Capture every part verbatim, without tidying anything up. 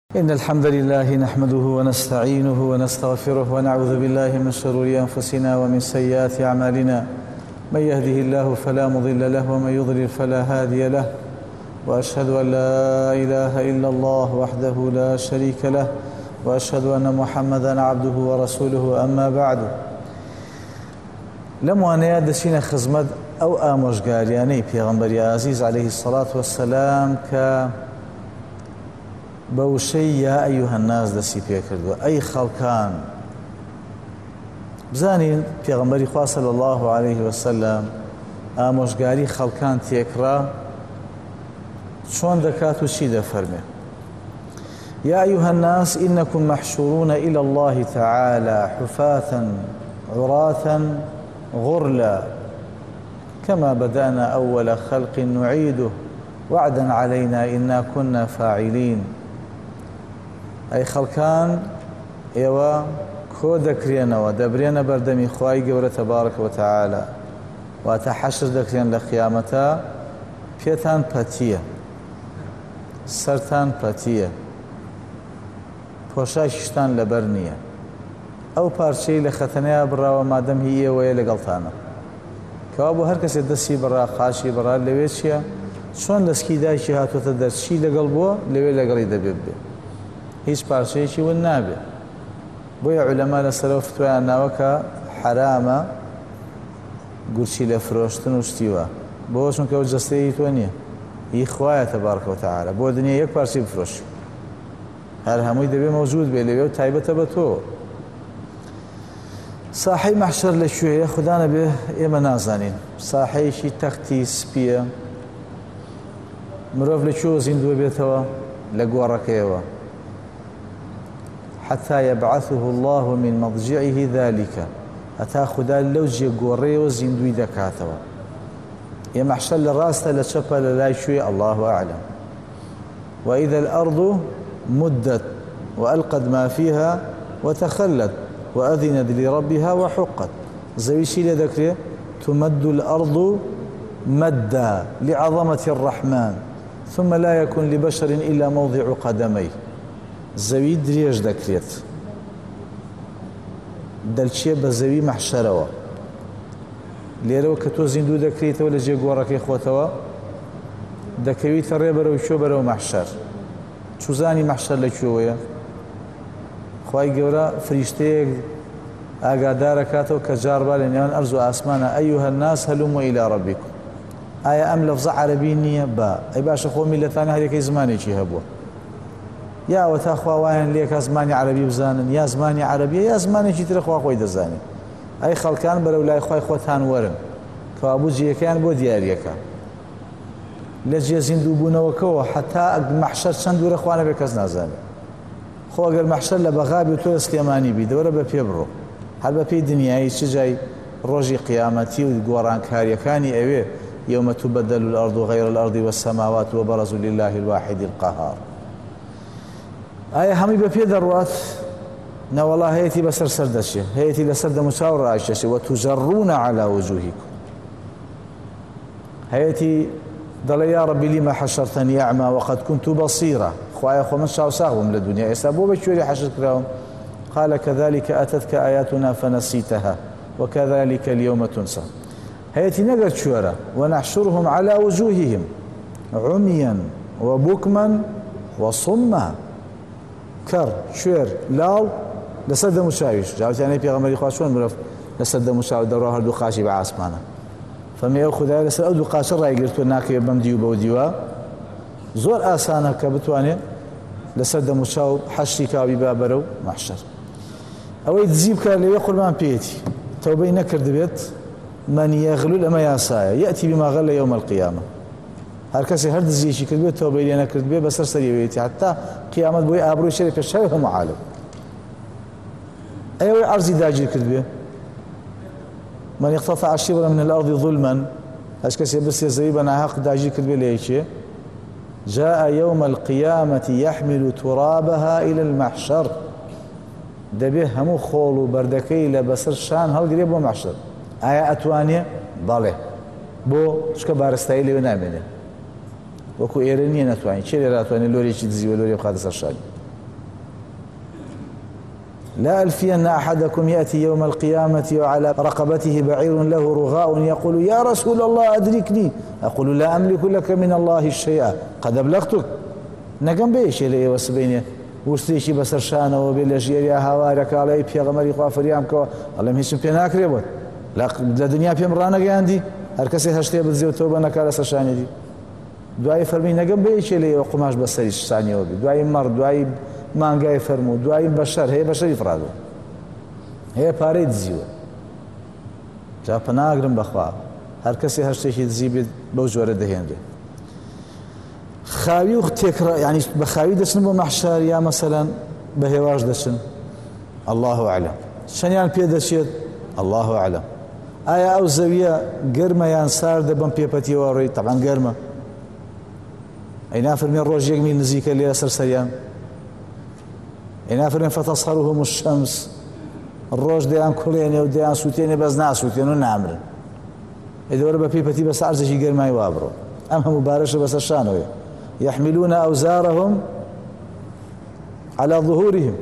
إن الحمد لله نحمده ونستعينه ونستغفره ونعوذ بالله من شرور أنفسنا ومن سيئات أعمالنا. من يهده الله فلا مضل له ومن يضلل فلا هادي له، وأشهد أن لا إله إلا الله وحده لا شريك له، وأشهد أن محمدا عبده ورسوله. أما بعد، لموانيا دشين خزمت أو آموشگاریانەی پێغەمبەری عزیز عليه الصلاة والسلام کە بەوشەی یا ئەیوهە الناس دەستی پێ کردووە. ئەی خەڵکان، بزانین پێغەمبەری خوا صلی الله عليه وسلم ئامۆژگاری خەڵکان تێکڕا چۆن دەکات و چی دەفەرمێ. يا أيها الناس إنكم محشورون إلى الله تعالى حفاة عراة غرلا كما بدأنا أول خلق نعيده وعدا علينا إنا كنا فاعلين. أي خەڵکان، ئێوە کۆ دەکرێنەوە، دەبرێنە بەردەمی خوای گەورە تەبارەکە وتەعالە، واتە حەشر دەکرێن لە قیامەتە. پێتان پەتیە، سەرتان پەتیە، پۆشاکیشتان لەبەر نییە. ئەو پارچەی لە خەتەنەیە بڕاوە مادەم هی ئێوەیە لەگەڵتانە، کەوا بۆ هەر کەسێک دەستی بڕا خاشی بڕا لەوێ چییە؟ چۆن لەسکی دایکی هاتوۆتە دەرچی لەگەڵ بووە لەوێ لەگەڵی دەبێت بێ، هیچ پارچەیەکی ون نابێ. بۆیە عولەما لەسەرەوە فتوایان ناوەکە حرامە گورچی لە فرۆشتن و شتیوە، بۆ چونکە ئەو جەستەیەی تۆ نییە، هی خوایە تەبارەکە وتەعالە. بۆ دنیا یەک پارچەی بفرۆشی، هەر هەمووی دەبێ مەوجود بێ لەوێ و تایبەتە بە تۆ. ساحەی مەحشەر لەکوێیە خودا نەبێ ئێمە نازانین. ساحەیەکی تەختی سپیە. مرۆڤ لەکوێوە زیندووە بێتەوە؟ لە گۆڕەکەیەوە. حتى يبعثه الله من مضجعه ذلك، هەتا خودا لەو جێ گۆڕەیەوە زیندوی دەکاتەوە. ئێ مەحشەر لە ڕاستە لە چەپە لە لای شوێ؟ الله أعلم. وإذا الأرض مدت وألقت ما فيها وتخلت وأذنت لربها وحقت. زەوی چی لێ دەکرێ؟ تمد الأرض مدا لعظمة الرحمن ثم لا يكون لبشر إلا موضع قدميه. زەوی درێژ دەکرێت، دەلچێ بە زەوی مەحشەرەوە. لێرەوە کە تۆ زیندوو دەکرێتەوە لە جێ گۆڕەکەی خۆتەوە، دەکەویتە ڕێ بەرەو چۆ بەرەو مەحشەر. چوزانی مەحشەر لەکوێوەیە؟ خوای گەورە فریشتەیەک ئاگادارەکاتەوە کە جاربا لە نێوان ئەرز و ئاسمانە: ئەیوهە الناس هەلوموا إلى ربكم. ئایا ئەم لەفزە عەرەبی نییە؟ با ئەی باشە خۆ میلەتانی هەرێکەی زمانێکی هەبووە، یا وەتا خواوایان لێکە زمانی عەرەبی بزانن، یا زمانی عەرەبیە یا زمانێکی ترە خوا خۆی دەزانێت. ئەی خەڵکان، بەرەو لای خوای خۆتان وەرن، کەوابوو جێیەکەیان بۆ دیاریەکە لە جێ زیندوو بوونەوەکەوە. حتا مەحشەر چەند دوورە خوا نەبێ کەس نازانێت. خۆ ئەگەر مەحشەر لە بەغابی و تۆ سلێمانی بی، دەوەرە بە پێ بڕۆ، هەر بە پێی دنیایی چ جای ڕۆژی قیامەتی و گۆڕانکاریەکانی ئەوێ: یەومە تubەدەل الأرض غەیڕ الأرض والسەماوات وبەرەزوا لله الواحد القهار. ئایا هەمووی بە پێ دەڕوات؟ نەوەڵا هەیەی بەسەر سەر دەچێت، هەیەی لەسەر دەموچاو ڕائیشەشێ: وتجەڕون على وجوهکم. هەیەی دەڵێ: یا ربی لما حشرتنی أعمى وقد كنت بصيرا. خوایە خۆ من چاوساغ بووم لە دنیا، ئێستا بۆ بە کوێری حەشر کراوم؟ قال كذلك أتتك آياتنا فنسيتها وكذلك اليوم تنسى. هەیەی نەگەر کوێرە: ونحشرهم على وجوههم عميا وبكما وصما. کەڕ، کوێر، لاڵ لەسەر دەموچاویش. جاوتیانەی پێغەمبەری خوا چۆن مرۆڤ لەسەر دەموچاو دەڕوا هەردوو قاچی بە ئاسمانە؟ فەرمێ ئەو خودایە لەسەر ئەو دوو قاچە ڕایگرتووە ناکەوێت بەم دی و بەو دیوە. زۆر ئاسانە کە بتوانێت لەسەر دەموچاو حەشری کاوی با بەرەو مەحشەر. ئەوەی دزی بکات لەوێ قوربان پێیەتی، تەوبەی نەکردبێت. من یەغلول، ئەمە یاسایە، یەئتی بما غەل یەوم القیامە. هەر کەسێ هەر دزیەکی کردبێت تەوبەی لێ نەکردبێ بەسەر سەریەوەیەتی، حتا قیامەت بۆی ئابڕۆی شەری پێشاوی هەموو عالم. ئەوەی عەرزی داگیر کردبێ: من اقتطع شبرا من الأرض ظلما. هەر کەسێ برسێ زەوی بە ناحەق داگیر کردبێ لە یەکێ، جاء يوم القيامة يحمل ترابها إلى المحشر. دەبێ هەموو خۆڵ و بەردەکەی لە بەسەر شان هەڵگرێ بۆ مەحشەر. ئایا ئەتوانێ؟ بەڵێ. بۆ چکە بارستایی لەوێ نامێنێ. وەکو ئێرە نییە نەتوانین. چێ لێ ناتوانێت لۆرێکی دزی و لۆرێ بخاتە سەر شانی؟ لا ألفين أحدكم يأتي يوم القيامة وعلى رقبته بعير له رغاء يقول يا رسول الله أدركني أقول لا أملك لك من الله شيئا قد أبلغتك نقم بيش إليه وسبينه وستيشي بسر شانه وبالجيريا هوارك علي بيغمري خوافريام كوا الله مهيشم بينا أكريبوت لدنيا بيمرانا عندي هركسي هشتي بزيو توبة نكال سرشاني دي دعاي فرمي نقم بيش إليه وقماش بسريش شاني وبي دعاي مرد دعاي مانگای فرمو دوای بشر هەیە بەشەری فرادۆ هەیە پارەی دزیوە جا پەناگرم بەخوا هەر کەسێ هەر شتێکی دزی بێت بەو جۆرە دەهێنرێت خاوی و تێکڕا یعنی بە خاوی دەچن بۆ مەحشەر یا مەسەلەن بە هێواش دەچن الله ئەعلەم چەندیان پێ دەچێت الله ئەعلەم ئایا ئەو زەویە گەرمە یان ساردە بەم پێپەتیەوە ڕێی تەبعاً گەرمە ئەینا فەرمێ ڕۆژێک میل نزیکە لێرە سەرسەریان إنا فرن فتصهرهم الشمس الروج ديان كلين وديان سوتين بس ناس سوتين ونعمر إذا وربا بيبتي بس عرض شي غير ما يوابرو أما مبارشة بس الشانوية يحملون أوزارهم على ظهورهم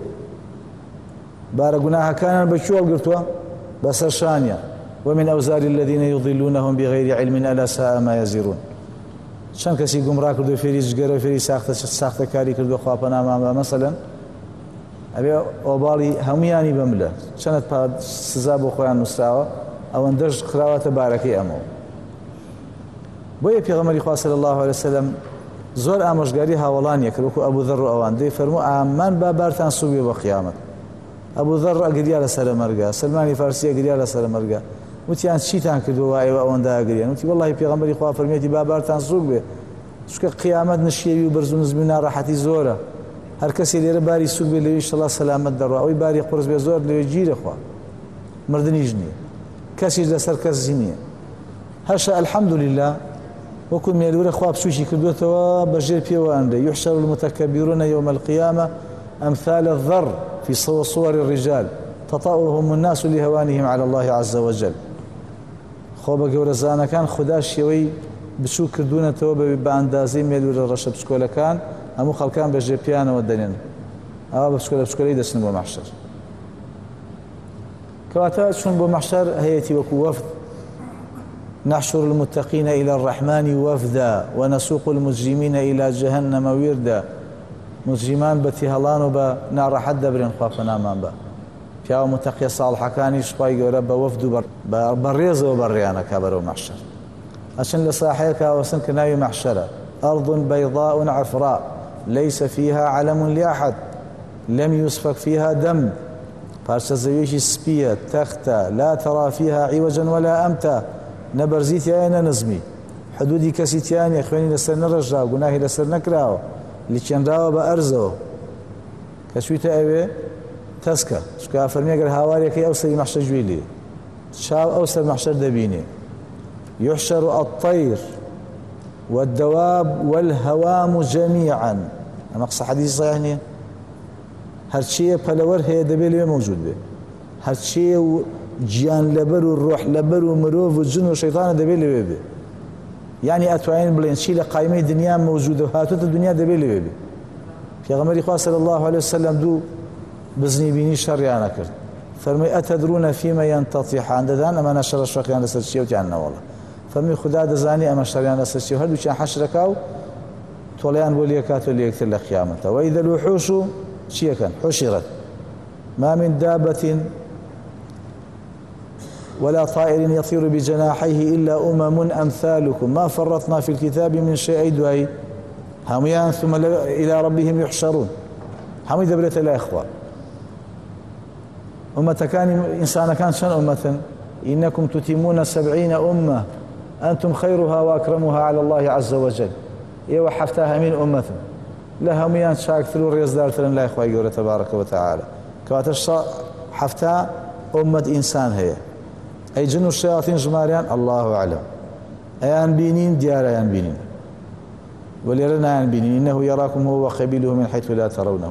بارقناها كان بشوال قرتوا بس الشانية ومن أوزار الذين يضلونهم بغير علم ألا ساء ما يزرون شان كسي قمرا كردو فيري جگرو فيري ساخت ساخت كاري كردو خوابنا ما مثلا ئەبێ ئۆباڵی هەمویانی بەملە چەند سزا بۆ خۆیان نووسراوە ئەوەندەش خراوەتە بارەکەی ئەمەوە بۆیە پێغەمبەری خوا صلی الله علیه وسلم زۆر ئامۆژگاری هاوڵانیە کرد وەکو ئەبوو ذەڕ و ئەوان دەی فەرموو ئامان با بارتان سووک بێ بە قیامەت ئەبوو ذەڕ ئەگریا لەسەر مەرگە سلمانی فارسی ئەگریا لەسەر مەرگە وتیان چیتان کردووە ئێوە ئەوەندە ئەگریان وتی وەڵڵاهی پێغەمبەری خوا فەرمێتی با بارتان سووک بێ چونکە قیامەت نشێوی و بەرز و نزمی و ناڕەحەتی زۆرە هەر کەسێ لێرە باری سووک بێ لەوێ ئینشەڵڵا سەلامەت دەڕوا ئەوەی باری قورس بێ زۆر لەوێ گیرە خوا مردنیش نییە کەسیش لەسەر کەسی نییە هەرشە ئەلحەمدولیلا وەکو مێلورە خوا بچووشی کردوێتەوە بەژێر پێوە ئەندێ يحشر المتكبرون يوم القيامة أمثال الذر في صور الرجال تطأهم الناس لهوانهم على الله عز وجل خۆ بە گەورەزانەکان خوددا شێوەی بچوو کردوونەتەوە بە ئەندازەی مێلورە ڕەشە بچکۆلەکان هەموو خەڵکان بەژێ پیانەوە دەنێن ئەوە بە بچکۆلە بچکۆلەی دەچن بۆ مەحشەر کەواتە چون بۆ مەحشەر هەیەتی وەکو وەفد نحشر المتقين إلى الرحمن وفدا ونسوق المجرمين إلى جهنم وردا مجرمان بەتی هەڵان و بە ناڕەحەت دەبرێن خوا پەنامان بە پیاوە متەقیە ساڵحەکانیش خوای گەورە بە وەفد و بەڕێزەوە بەڕێیانەکا بەرەو مەحشەر ئەچن لە ساحەیەکە ئەوەسن کە ناوی مەحشەرە أرض بيضاء عفراء ليس فيها علم لأحد لم يسفك فيها دم پارچە زەویەکی سپیە تەختە لا ترى فيها عوجا ولا أمتا نەبەرزی تیایە نەنزمی حدودی کەسی تیانە خوێنی لەسەر نەڕژرا گوناهی لەسەر نەکراوە لیچێنراوە بە ئەرزەوە کە چوویتە ئەوێ تەسکە چکە فەرمی ئەگەر هاوارێکی ئەو سەری مەحشەر گوێی لێ چاو ئەو سەر مەحشەر دەبینێ يحشر الطير والدواب والهوام جميعا أما قصة حديث صحيح نية هرشيء پەلەوەر هەیە دەبێت لێ موجود بێ هەرچێ و گیان لەبەر و ڕۆح لەبەر و مرۆڤ و جن و شەیطانە دەبێت لەوێ بێ یعنی ئەتوانین بڵێن چی لە قایمەی دنیا موجودە و هاتوتە دنیا دەبێت لەوێ بێ پێغەمبەری خوا صلی الله عليه وسلم دوو بزنی بینی شەڕیانە کرد فەرمووی ئەتەدرونە فیمە یەنتەطیحان دەدان ئەمانە شەڕە شەقیان لەسەر چییە وتیان نەوەڵە فەرمووی خوددا دەزانی ئەمە شەڕیان لەسەر چییە و هەردووکیان حەشرەکا و تۆڵەیان بۆ لێکاتۆ لە یەکتر لە قیامەتەوە وەئیذا الوحوش چیەکەن حشرت ما من دابة ولا طائر يطير بجناحيه إلا أمم أمثالكم ما فرطنا في الكتاب من شيء دوائي هميان ثم إلى ربهم يحشرون همي دبرت الله إخوة أمة كان إنسان كان شن أمة إنكم تتمون سبعين أمة أنتم خيرها وأكرمها على الله عز وجل إيوة حفتها من أمة لها ميان شاكتر وريز دارترن لا إخوة يقول تبارك وتعالى كواتش حفتا أمة إنسان هي أي جن الشياطين جماريان الله أعلم أيان بينين ديار أيان بينين وليرنا أيان بينين إنه يراكم هو وقبيله من حيث لا ترونه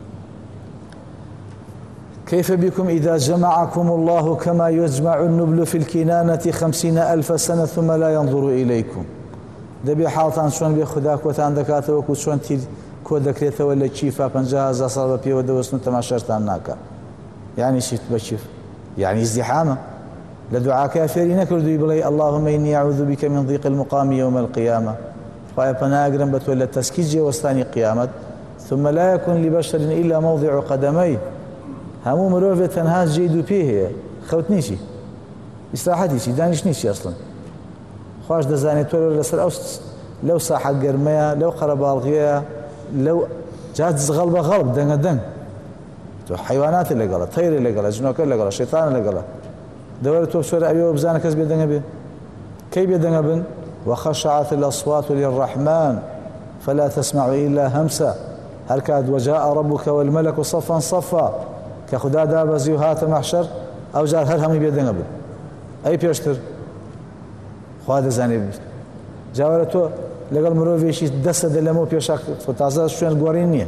كيف بكم إذا جمعكم الله كما يجمع النبل في الكنانة خمسين ألف سنة ثم لا ينظر إليكم دەبێ حاڵتان چۆن بێ خوددا کۆتان دەکاتەوە وەکو چۆن تیر کۆ دەکرێتەوە لە چیفا پەنجا هەزار ساڵ بە پێوە دەوەستن و تەماشاشتان ناکات يعني شيت بشيف يعني ازدحامه لدعاء كافر نكردي بلي اللهم إني أعوذ بك من ضيق المقام يوم القيامة فأنا أقرم بتولى التسكيج وستاني قيامة ثم لا يكون لبشر إلا موضع قدميه همو مروفة تنهاز جيدو فيه خوتنيشي استراحتيشي دانشنيشي أصلا خواش دزاني تولى لسر أوست لو ساحة قرمية لو قربالغية لو جات غلبة غلب دنگ دنگ حيوانات اللي قالت طير اللي قالت جنوك اللي قالت شيطان اللي قالت دورة توبشور أبيه وبزانة كذب يدنگ به كيف يدنگ بن وخشعت الأصوات للرحمن فلا تسمع إلا همسا هركاد وجاء ربك والملك صفا صفا كخدا دابزي وهات محشر أو جار هر همي بيدنگ بن أي بيشتر خواد زاني بيشتر جاورتو لقل مروفيشي دست دلمو بيشاك فتازا شوين قوارينية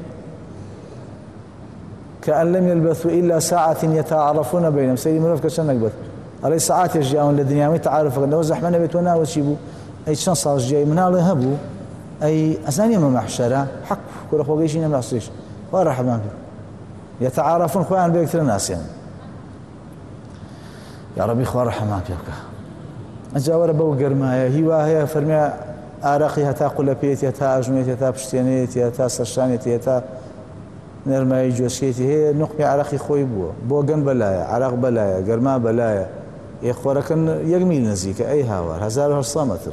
كأن لم يلبثوا إلا ساعة يتعرفون بينهم سيدي مروف كشان نقبث علي ساعات يجيئون للدنيا ويتعارف لو زحمنا بيتونا وشيبو أي شان صار جاي من الله هبو أي أساني ما محشرة حق كل خوجيشين ما يحصيش وراح ما في يتعارفون خوان بيكثر الناس يعني يا ربي خوار رحمة بيبكى أجاور بوجر ما هي وهي فرمي عراقي هتا قلبيت هتا أجميت هتا بشتينيت هتا سرشانيت هتا نرمي جوشيتي هي نقمي عراقي خوي بو بوجن بلايا عراق بلايا جرما بلايا يخورا كان يجميل نزيك أي هاور هزار هالصامتر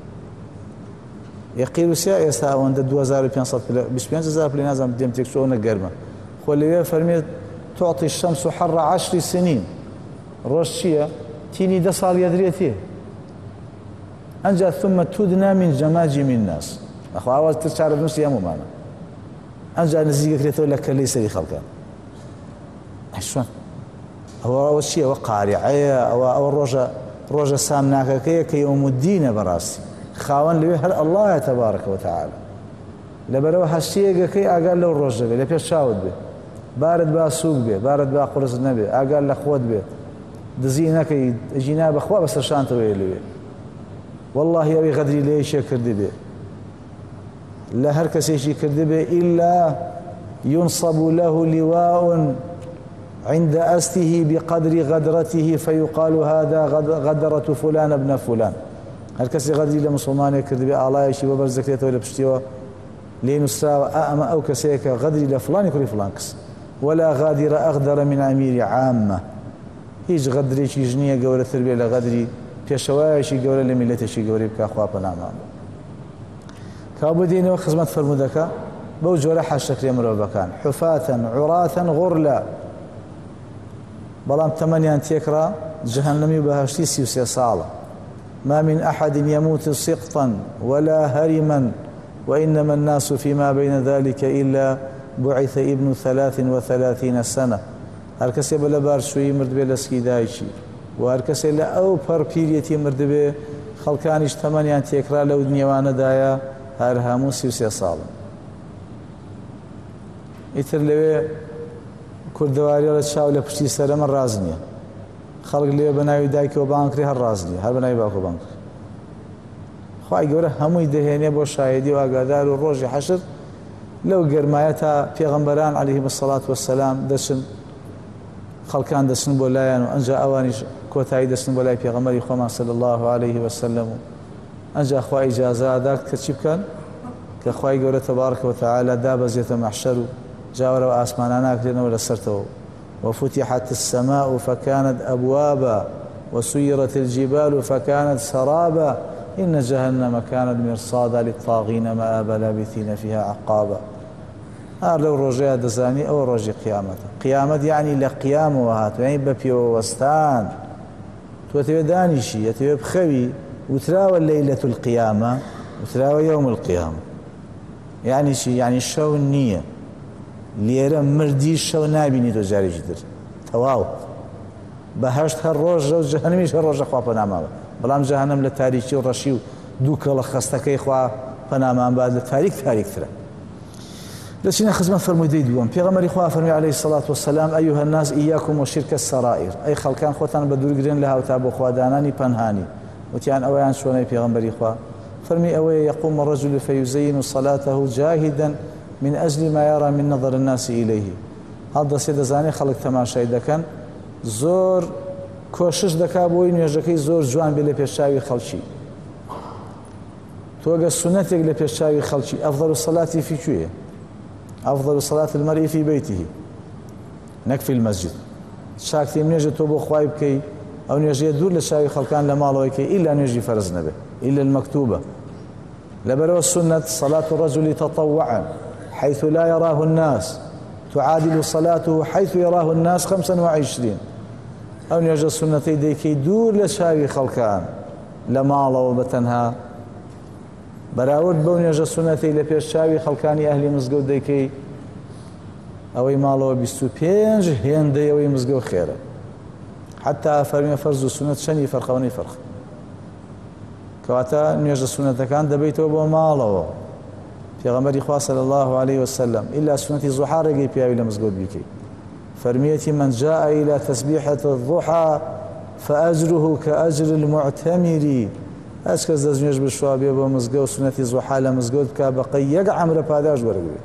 يقيل سيا يسا عند دو هزار وبينصد بس بينز هزار بلي نازم بديم تكسونا جرما خلي فرمي تعطي الشمس حر عشر سنين روشيا تيني دصال يدريتيه أنجا ثم تدنى من جماجم الناس أخو عاوز تشعر بنفسي يا مانا أنجا نزيقك ليتقول لك ليس لي خلقا شلون هو أول شيء وقارعية أو أو الرجا رجا سامناك كي كيوم الدين براسي خاون لي هل الله تبارك وتعالى لبرو هالشيء كي أقال له الرجا اللي بيشاود به بارد با سوق به بارد با قرص النبي أقال له خود به دزينك جينا بخوا بس شان تويلي والله يبي غدري ليش كردي به لا هركس شيء كردي به إلا ينصب له لواء عند أسته بقدر غدرته فيقال هذا غدرة فلان ابن فلان هركس غدري لمسلمان كردي به الله يشي وبرزكته ولا بشتيوا لينسرا أما أو كسيك غدري لفلان كل فلان كس ولا غادر أغدر من أمير عامة هيج غدري شي جنيه قولة تربية لغدري پێشەوایەکی گەورە لە میلەتێکی گەورەی بکە خوا پەنامان کابوو دێنەوە خزمەت فەرموودەکە بەو جۆرە حەشەکرێ مرۆڤەکان حوفاتەن عوراتەن غورلا بەڵام تەمەنیان تێکرا جەهەنەمی و بەهەشتی سی و سێ ساڵە ما من أحد يموت سقطا ولا هرما وإنما الناس فيما بين ذلك إلا بعث ابن ثلاث وثلاثين سنة هەر کەسێ بە لەبار شووی مرد بێ لە سکی دایکی و هەر کەسێ لە ئەو پەڕ پیرەتی مردبێ خەڵکانیش تەمەنیان تێکرا لەو نێوانەدایە هەر هەموو سی و سێ ساڵن ئیتر لەوێ کوردەواریە لە چاو لە پشتی سەرەمە ڕاز نییە خەڵک لێ بە ناوی دایکەوە بانکری هەر ڕاز نییە هەر بە ناوی باوکە بانکر خوای گەورە هەمووی دەهێنێ بۆ شایدی و ئاگادار و ڕۆژی حەشر لەو گەرمایە تا پێغەمبەران عەلەیهیم السەڵات وەسەلام دەچن خەڵکان دەچن بۆ لایەن و ئەنجا ئەوانیش کۆتایی دەچن بۆ لای پێغەمبەری خۆمان صلی الله علیه وسلم و ئەنجا خوا ئیجازە ئادا کە چی بکەن کە خوای گەورە تەبارەکە وتەعالە دابەزێتە مەحشەر و جاوەرەوە ئاسمانان ناکرێنەوە لەسەرتەوە وفتحت السماء فكانت أبوابا وسيرت الجبال فكانت سرابا إن جهنم كانت مرصادا للطاغين مآبا لابثين فيها عقابا هذا لو رجاء دزاني أو رجاء قيامة قيامة يعني لقيام وهات يعني ببي وستان توتي دانشي يتي بخوي وتراوى ليلة القيامة وتراوى يوم القيامة يعني شي يعني شو النية ليرة مردي شو نابيني تو جاري جدر تواو بهشت هالروج و جهنميش هالروج خوا بنامه بلام جهنم لتاريخي ورشي دوك الله خستكي خوا بنامه بعد التاريخ تاريخ ترى لسنا خزمة فرمودي دوام پیغمبر خوا فرمي عليه الصلاة والسلام أيها الناس إياكم وشرك السرائر أي خلقان خوتان بدور جرين لها وتابو خوا داناني پنهاني وتيان أويان شوني پیغمبر خوا فرمي أوي يقوم الرجل فيزين صلاته جاهدا من أجل ما يرى من نظر الناس إليه هەڵدەسێ دەزانێت خەڵک تەماشای دەکەن زۆر کۆشش دەکا بۆی نوێژەکەی زۆر جوان بێ لە پێشچاوی خەڵکی تۆگە سونەتێک لە پێشچاوی خەڵکی ئەفضەل الصلاة فی کوێیە ئەفضەل الصلاة المەرئی فی بەیته نەک فی المەسجد چاکترین نوێژە تۆ بۆ خوای بکەی ئەو نوێژەیە دوور لە چاوی خەڵکان لە ماڵەوەی کەی ئیلا نوێژی فەرز نەبێ ئیلا المەکتوبە لەبەرەوە سنة صلاة الرجل تطوعا حيث لا يراه الناس تعادل صلاته حيث يراه الناس خمسا وعشرين ئەو نوێژە سنەتەی دەیکەی دوور لە چاوی خەڵکان لە ماڵەوە بەتەنها بەراورد بەو نوێژە سنەتەی لە پێش چاوی خەڵکانی ئەهلی مزگەوت دەیکەی ئەوەی ماڵەوە بیست و پێنج هێندەی ئەوەی مزگەوت خێرە حتا فەرمێ فەرز و سنەت شەنی فەرخەوەنەی فەرخ کەواتە نوێژە سنەتەکان دەبێتەوە بۆ ماڵەوە پێغەمبەری خوا صلی الله عليه وسلم إلا سنەتی زوحا ڕێگەی پیاوی لە مزگەوت بیکەی فەرمیەتی من جاء إلى تسبيحة الضحى فأجره كأجر المعتمر هەچ کەس دەستنوێژ بشوا بێ بۆ مزگەوت سنەتی زوحا لە مزگەوت بکا بەقەی یەک عەمرە پاداش وەرەگرێت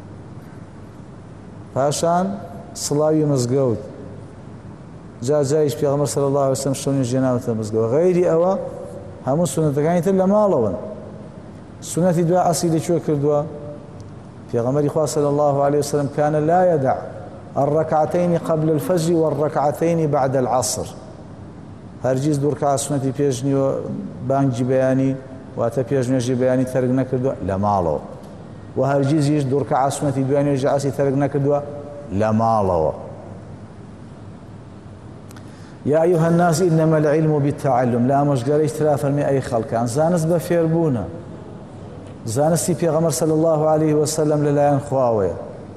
پاشان سڵاوی مزگەوت جا جایش پێغەمبەر صلی الله عليه وسلم شەو نوێژ هێناوەتە مزگەوت غەیری ئەوە هەموو سنەتەکانی تر لە ماڵەوەن سنەتی دوای عەسری لەکوێ کردووە پێغەمبەری خوا صلی الله عليه وسلم كان لا يدع الركعتين قبل الفجر والركعتين بعد العصر هەرگیز دوو ڕەکعەت سنەتی پێش نیوە بانگی بەیانی واتە پێش نوێژی بەیانی تەرک نەکردووە لە ماڵەوە و هەرگیزیش دوو ڕەکعەت سنەتی دوای نوێژی عەسری تەرک نەکردووە لە ماڵەوە يا أيها الناس إنما العلم بالتعلم لا مشغلش ترى فرمي أي خلقان زانست بفيربونا زانستی پێغەمبەر صلی الله عليه وسلم لەلایەن خواوەیە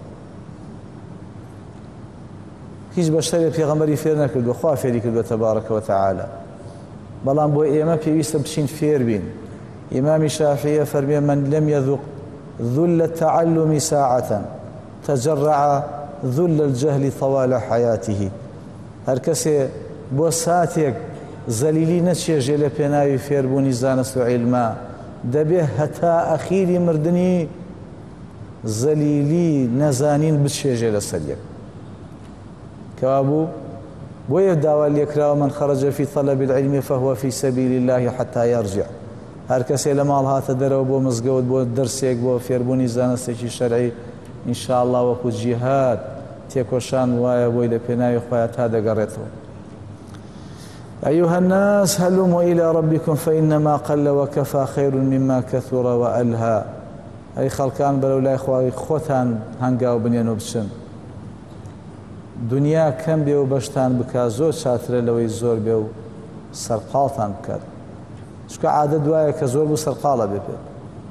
هیچ بەشەرێ پێغەمبەری فێر نەکردووە خوا فێری کردووە تەبارەکە وتەعالە بەڵام بۆ ئێمە پێویستە بچین فێر بین ئیمامی شافعیە فەرمێ من لم يذق ذل التعلم ساعة تجرع ذل الجهل طوال حياته هەر کەسێ بۆ ساتێک زەلیلی نەچێژێ لە پێناوی فێربوونی زانست و عیلما دەبێ هەتا ئەخیری مردنی زەلیلی نەزانین بچێژێ لەسەر یەک کەوابوو بۆیە داوا لێکراوە من خەرەجە فی طەلەب العلم فهو في سبيل الله حتى يرجع هەر کەسێ لە ماڵ هاتە دەرەوە بۆ مزگەوت بۆ دەرسێک بۆ فێربوونی زانستێکی شەرعی ئینشاءالله وەکو جیهاد تێکۆشان وایە بۆی لە پێناوی خۆیان تا دەگەڕێتەوە أيها الناس هلموا إلى ربكم فإنما قل وكفى خير مما كثر وألهى أي خلقان بلو لا إخوائي خوتان هنگاو بنيانو بچن دنیا کەم بێ و بەشتان بکات زۆر چاترە لەوەی زۆر بێ و سەرقاڵتان بکات چونکە عادە دوایە کە زۆر بوو سەرقاڵە بێ پێ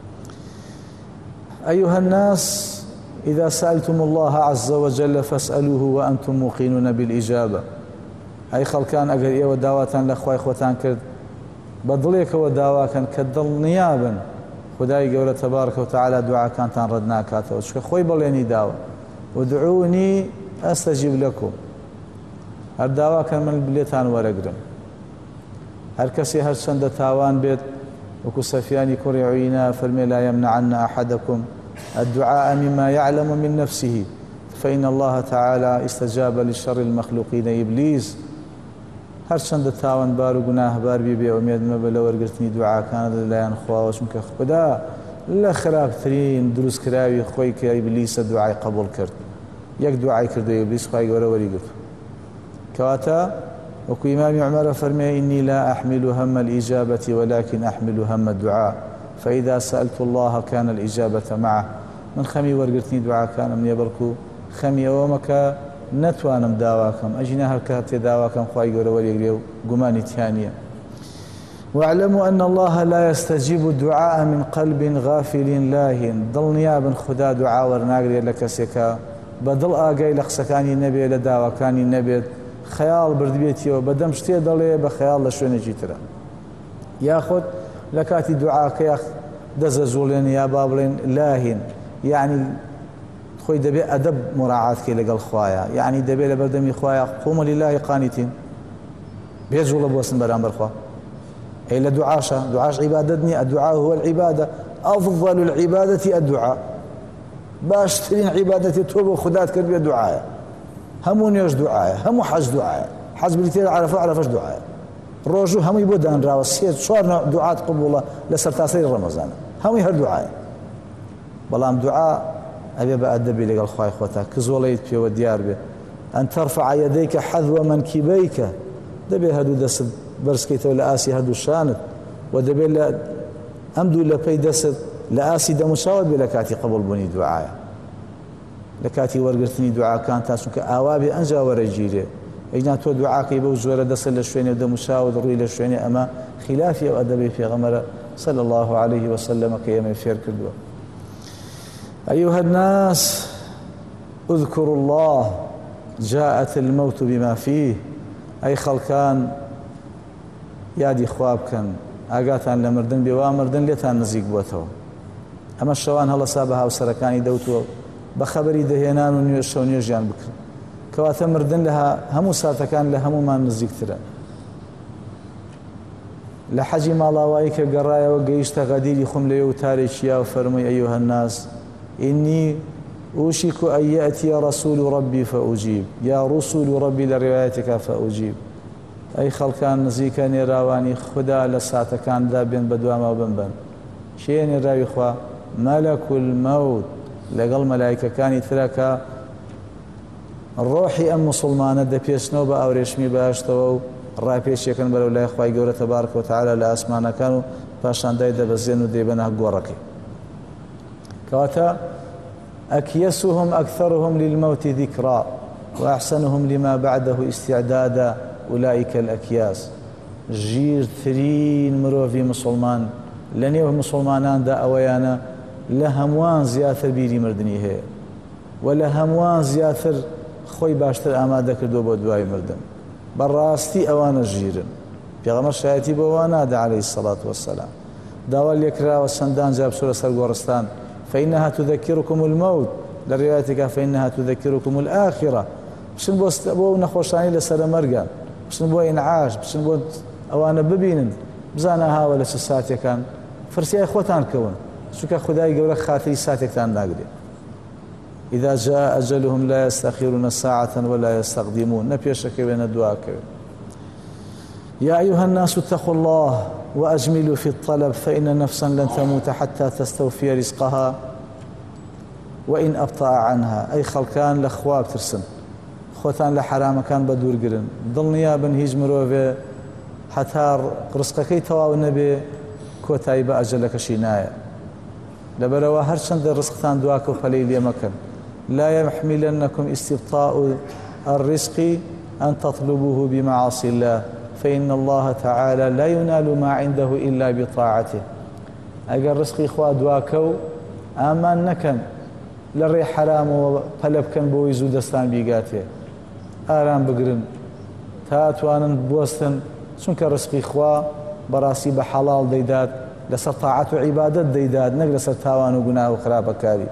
أيها الناس إذا سألتم الله عز وجل فاسألوه وأنتم موقنون بالإجابة أي خلقان أجر إيوة داواتان لأخوائي خوتان كرد بدليكوا داواكن كدل نيابا خداي قولة تبارك وتعالى دعاء كانتان ردنا كاتا وشكا خوي بليني داوا ودعوني أستجيب لكم هر داواكن من بليتان ورقرم هر كسي هر شند تاوان بيت وكو سفياني كوري عينا فرمي لا يمنعن أحدكم الدعاء مما يعلم من نفسه فإن الله تعالى استجاب لشر المخلوقين إبليس هر چند تاوان بار و گناه بار بی بی امید مبلغ ورگرتنی دعا کاند لایان خواهش چونکه خدا لخرابترین دروست کراوی خوی که ابلیس دعای قبول کرد یک دعای کرده ابلیس خوای گوره وری گرت کواتا وكو امام عمر فرمي اني لا احمل هم الاجابه ولكن احمل هم الدعاء فاذا سالت الله كان الاجابه معه من خمي ورگرتنی دعا كان من يبركو خمي ومك نتوانم داواكم أجينا هالكهت داواكم خواهي قولوا وليقريو قماني تيانية واعلموا أن الله لا يستجيب الدعاء من قلب غافل لاهن ضل نيابا خدا دعاء ورناقري لك سيكا بدل آقاي لقسكاني النبي لداواكاني النبي خيال بردبيتي وبدمشتي ضلي بخيال لشوين جيترا ياخد لكاتي دعاءك ياخ دززولين يا بابلين لاهن يعني خوي دبي أدب مراعاتك لقل خوايا يعني دبي لبردمي خوايا قوم لله قانتين بيجوا لبوسن برامبر خوا أي لدعاشا دعاش عبادتني الدعاء هو العبادة أفضل العبادة الدعاء باش ترين عبادتي توب وخدات كربية دعاء هەموو نوێژ دوعایە، هەموو حەج دوعایە، حەج بریتێ عەرەفە عەرەفەش دوعایە، ڕۆژ و هەمووی بۆ دانراوە سێ چوار دوعات قبوڵە لەسەر تاسەی ڕەمەزانە، هەمووی هەر دوعایە. بەڵام دوعا ئەبێ بە ئەدەبی لەگەڵ خوای خۆتا کە زۆڵەیت پێوە دیار بێ. ئەن تەرفع یەدەیکە حەذوە مەنکیبەیکە، دەبێت هەردوو دەست بەرزکەیتەوە لە ئاسی هەردوو شانت، و دەبێت لە ئەم دوو لەپەی دەست لە ئاسی دەموچاوت بێ لە کاتی قبوڵبوونی دوعایە، لە کاتی وەرگرتنی دوعاکان تا چونکە ئاوا بێ ئەنجا وەرەگیرێ. ئەینا تۆ دوعاکەی بەو زۆرە دەست لە شوێنێ دەموچاوت ڕووی لە شوێنێ، ئەمە خلافی ئەو ئەدەبی پێغەمبەرە صلی الله عليه وسلم کە ئێمەی فێر کردووە. أيها الناس اذكروا الله جاءت الموت بما فيه. أي خەڵکان یادی خوا بکەن، ئاگاتان لە مردن بێ، وا مردن لێتان نزیک بووەتەوە. ئەمە شەوان هەڵەسا بە هاوسەرەکانی دەوتووە بە خەبەری دەهێنان و نوێ شەو نوێژیان بکرن، کەواتە مردن لە هەموو ساتەکان لە هەمومان نزیکترە. لە حەجی ماڵاوایی کە گەڕایەوە گەیشتە غەدیری خۆم لەوێ و تارێکییا و فەرمووی ئەیوهە الناس إني أوشك أن يأتي رسول ربي فأجيب، يا رسول ربي لروايتك فأجيب. أي خەڵکان نزیکە نێراوانی خدا لە ساتەکاندا بێن بەدوامە بنبن. شێ نێراوی خوا؟ مەلەک المەوت، لەگەڵ مەلایکەکانی ترەکە ڕۆحی ئەم موسڵمانە دەپێچنەوە بە ئاورێشمی بەهەشتەوە و ڕاپێچێکن بەرەو لای خوای گەورە تەبارەکە و تەعالە لە ئاسمانەکان و پاشان دای دەبەزێن و دەیبەنە گۆڕەکەی. كواتا أكيسهم أكثرهم للموت ذكرى وأحسنهم لما بعده استعدادا أولئك الأكياس. جير ثرين مروفي مسلمان لنيوه مسلمانان دا أويانا لهموان زياتر بيري مردني هي ولهموان زياتر خوي باشتر آماده كردو بو دواي مردن. بالراستي أوانا جيرن بيغمر شايتي بوانا دا عليه الصلاة والسلام داوال يكرا والسندان جاب سورة سرقورستان فإنها تذكركم الموت، لروايتك فإنها تذكركم الآخرة. بشن بو نخوشاني لسر مرقان، بشن بو إنعاش، بشن بو أوانا ببينن بزانا هاولا ساتي كان فرسي أخوتان كون شكا خداي قولك خاطري ساتي كان ناقدي. إذا جاء أجلهم لا يستأخرون ساعة ولا يستقدمون. نبيشك بين الدعاء. يا أيها الناس اتقوا الله وأجملوا في الطلب فإن نفسا لن تموت حتى تستوفي رزقها وإن أبطأ عنها. أي خەڵکان لە خوا بترسن، خۆتان لە حرامەکان بەدوور گرن، دڵنیا بن هیچ مرۆڤێ هەتا ڕزقەکەی تەواو نەبێ کۆتایی بە ئەجەلەکەشی نایە. لەبەرەوە هەرچەندە ڕزقتان دواکە و پەلەی لێ مەکەن. لا يحملنكم استبطاء الرزق أن تطلبوه بمعاصي الله فإن الله تعالى لا ينال ما عنده إلا بطاعته. أجر رزقي خوا دواكو آمان نكن لري حرام وطلب كان بويزو دستان بيقاته آرام بقرن تاتوانن بوستن چونك رزقي خوا براسي بحلال ديداد لسر طاعة وعبادة ديداد نقل لسر تاوان وقناه وخراب كاري.